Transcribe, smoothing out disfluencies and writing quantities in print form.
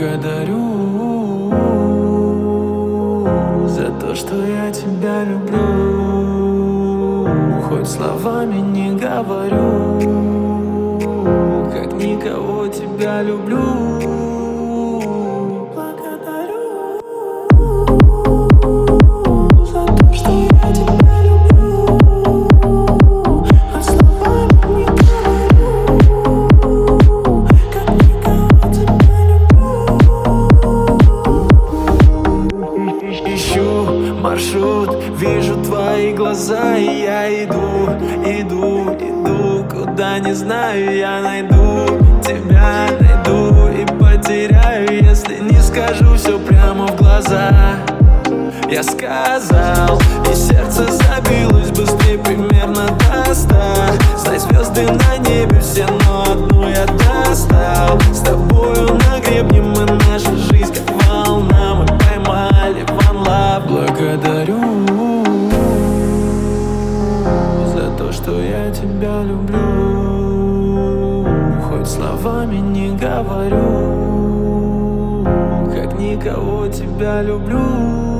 Благодарю за то, что я тебя люблю. Хоть словами не говорю, как никого тебя люблю. Благодарю за то, что я тебя люблю. Хоть словами не говорю, как никого тебя люблю. Ищу маршрут, вижу твои глаза, и я иду, куда не знаю, я найду тебя, найду и потеряю, если не скажу все прямо в глаза. Я сказал, и сердце забилось быстрее примерно до 100. Знай, звезды на небе все, но одну я достал. С тобою на гребне мы наша жизнь как волна, мы поймали one love. Благодарю за то, что я тебя люблю. Хоть словами не говорю, как никого тебя люблю.